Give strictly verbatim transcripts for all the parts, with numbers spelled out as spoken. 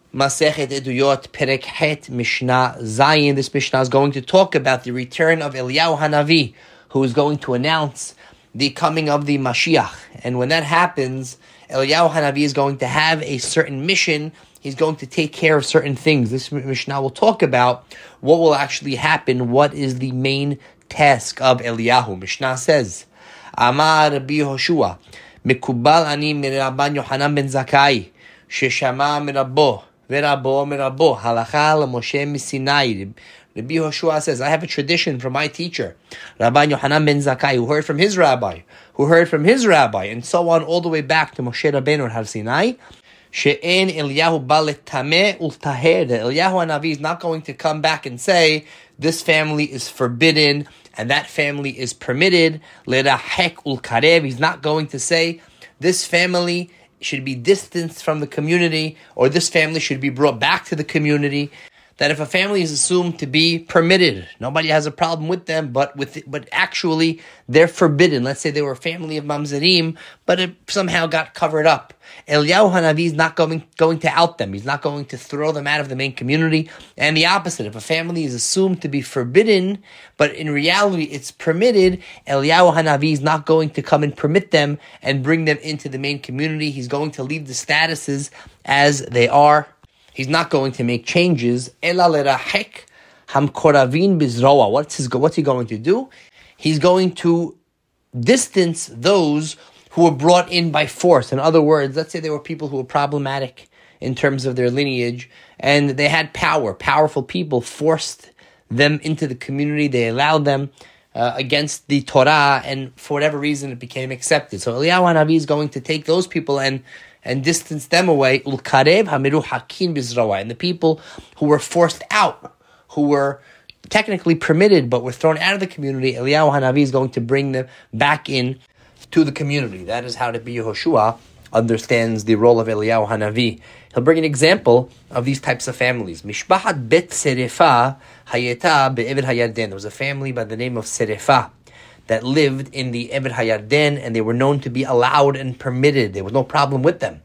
Masechet Eduyot Perek Het Mishnah Zayin. This Mishnah is going to talk about the return of Eliyahu Hanavi, who is going to announce the coming of the Mashiach. And when that happens, Eliyahu Hanavi is going to have a certain mission. He's going to take care of certain things. This Mishnah will talk about what will actually happen, what is the main task of Eliyahu. Mishnah says, Amar Rabbi Yehoshua, Mikubal ani mirabban Yohanan ben Zakkai, sheshama mirabbo, verabbo mirabbo, halacha l'Moshe misinai. Rabbi Yehoshua says, I have a tradition from my teacher, Rabban Yohanan ben Zakkai, who heard from his rabbi, who heard from his rabbi, and so on all the way back to Moshe Rabbeinu at Har Sinai. She'en Eliyahu ba letameh ultaher. Eliyahu Hanavi is not going to come back and say, this family is forbidden and that family is permitted. Lerahek ulkarev. He's not going to say, this family should be distanced from the community, or this family should be brought back to the community. That if a family is assumed to be permitted, nobody has a problem with them, but with it, but actually they're forbidden. Let's say they were a family of mamzerim, but it somehow got covered up. Eliyahu Hanavi is not going, going to out them. He's not going to throw them out of the main community. And the opposite, if a family is assumed to be forbidden, but in reality it's permitted, Eliyahu Hanavi is not going to come and permit them and bring them into the main community. He's going to leave the statuses as they are. He's not going to make changes. Ela lerahek hamkoravin bizroa. What's his? What's he going to do? He's going to distance those who were brought in by force. In other words, let's say there were people who were problematic in terms of their lineage, and they had power. Powerful people forced them into the community. They allowed them uh, against the Torah, and for whatever reason, it became accepted. So Eliyahu Hanavi is going to take those people and and distance them away. Ulkarev hamiru hakin bizrawa. And the people who were forced out, who were technically permitted but were thrown out of the community, Eliyahu Hanavi is going to bring them back in to the community. That is how Rabbi Yehoshua understands the role of Eliyahu Hanavi. He'll bring an example of these types of families. Mishpahat bet Serefa hayeta be'Eved Hayarden. There was a family by the name of Serefa that lived in the Eved Hayarden, and they were known to be allowed and permitted. There was no problem with them.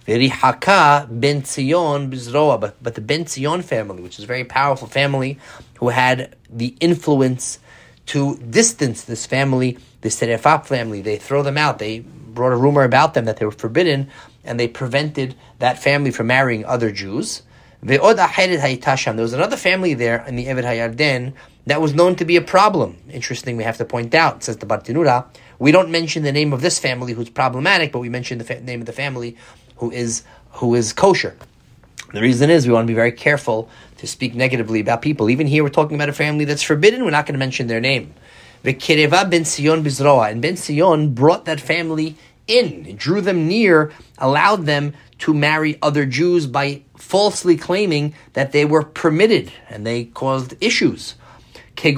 Verihaka ben Tzion bizroa, but but the Ben Tzion family, which is a very powerful family, who had the influence to distance this family, the Serefa family. They throw them out. They brought a rumor about them that they were forbidden, and they prevented that family from marrying other Jews. There was another family there in the Eved Hayarden that was known to be a problem. Interesting, we have to point out, says the Bartenura, we don't mention the name of this family who's problematic, but we mention the fa- name of the family who is who is kosher. The reason is we want to be very careful to speak negatively about people. Even here we're talking about a family that's forbidden, we're not going to mention their name. V'kereva ben Sion bizroa, and Ben Sion brought that family in, drew them near, allowed them to marry other Jews by falsely claiming that they were permitted, and they caused issues. These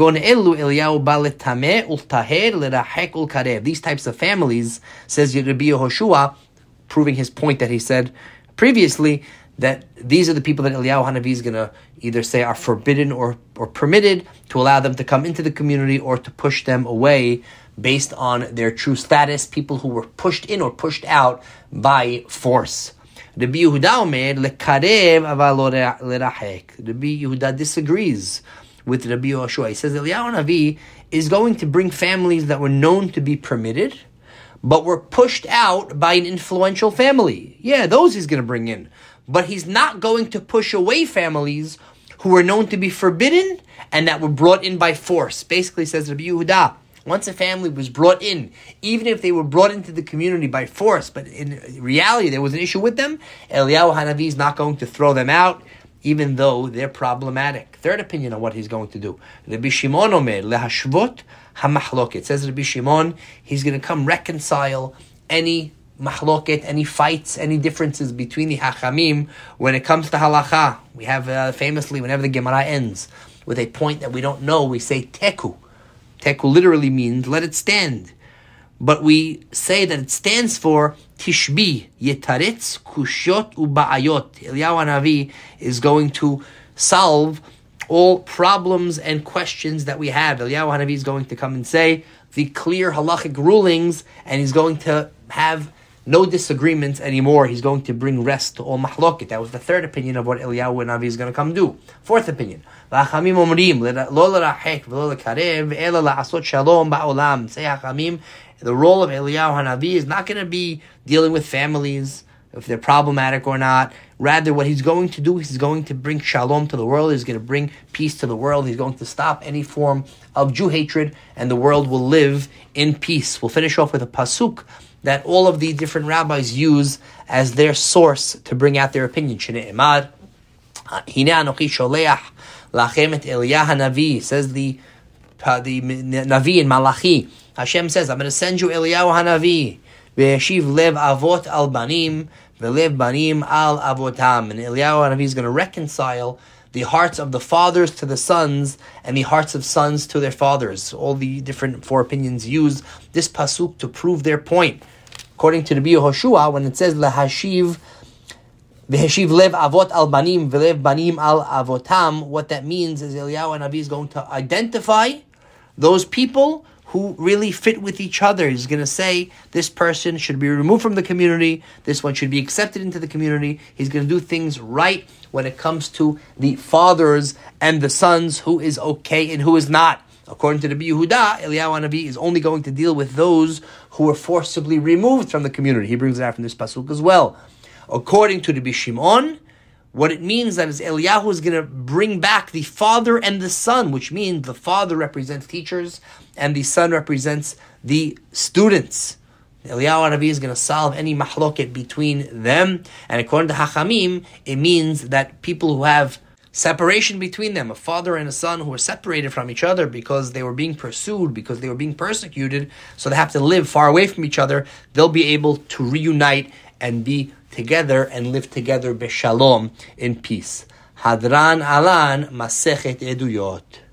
types of families, says Rabbi Yehoshua, proving his point that he said previously, that these are the people that Eliyahu Hanavi is going to either say are forbidden or, or permitted, to allow them to come into the community or to push them away based on their true status, people who were pushed in or pushed out by force. Rabbi Yehuda omer lekarev aval lo lerahek. Rabbi Yehuda disagrees with Rabbi Yehoshua. He says Eliyahu Hanavi is going to bring families that were known to be permitted, but were pushed out by an influential family. Yeah, those he's going to bring in. But he's not going to push away families who were known to be forbidden and that were brought in by force. Basically, says Rabbi Yehuda, once a family was brought in, even if they were brought into the community by force, but in reality there was an issue with them, Eliyahu Hanavi is not going to throw them out, even though they're problematic. Third opinion on what he's going to do. Rabbi Shimon omer lehashvot hamachloket. Says Rabbi Shimon, he's going to come reconcile any mahloket, any fights, any differences between the hachamim when it comes to halacha. We have uh, famously, whenever the Gemara ends with a point that we don't know, we say teku. Teku literally means let it stand. But we say that it stands for Tishbi, Yetaretz, Kushot, Uba'ayot. Eliyahu Hanavi is going to solve all problems and questions that we have. Eliyahu Hanavi is going to come and say the clear halachic rulings, and he's going to have no disagreements anymore. He's going to bring rest to all mahloket. That was the third opinion of what Eliyahu Navi is going to come do. Fourth opinion. V'hachamim omrim, lo l'rachek v'lo l'karev, ela la'asot shalom ba'olam. Say hachamim, the role of Eliyahu Hanavi is not going to be dealing with families, if they're problematic or not. Rather, what he's going to do, he's going to bring shalom to the world. He's going to bring peace to the world. He's going to stop any form of Jew hatred, and the world will live in peace. We'll finish off with a pasuk that all of the different rabbis use as their source to bring out their opinion. Shne'emar, Hine anochi sholeach lachem et Eliyahu Hanavi, says the, uh, the Navi in Malachi. Hashem says, I'm going to send you Eliyahu Hanavi. Ve'yeshiv lev avot al banim, ve'lev banim al avotam. And Eliyahu Hanavi is going to reconcile the hearts of the fathers to the sons, and the hearts of sons to their fathers. All the different four opinions use this pasuk to prove their point. According to the Rabbi Yehoshua, when it says lahashiv, v'hashiv lev avot al banim, ve'lev banim al avotam, what that means is Eliyahu Hanavi is going to identify those people who really fit with each other. He's going to say, this person should be removed from the community, this one should be accepted into the community. He's going to do things right when it comes to the fathers and the sons, who is okay and who is not. According to the Yehuda, Eliyahu Hanavi is only going to deal with those who were forcibly removed from the community. He brings it out from this pasuk as well. According to the Shimon, what it means that is Eliyahu is going to bring back the father and the son, which means the father represents teachers and the son represents the students. Eliyahu Hanavi is going to solve any mahloket between them. And according to Hachamim, it means that people who have separation between them, a father and a son who are separated from each other because they were being pursued, because they were being persecuted, so they have to live far away from each other, they'll be able to reunite and be together and live together b'shalom, in peace. Hadran Alan Masechet Eduyot.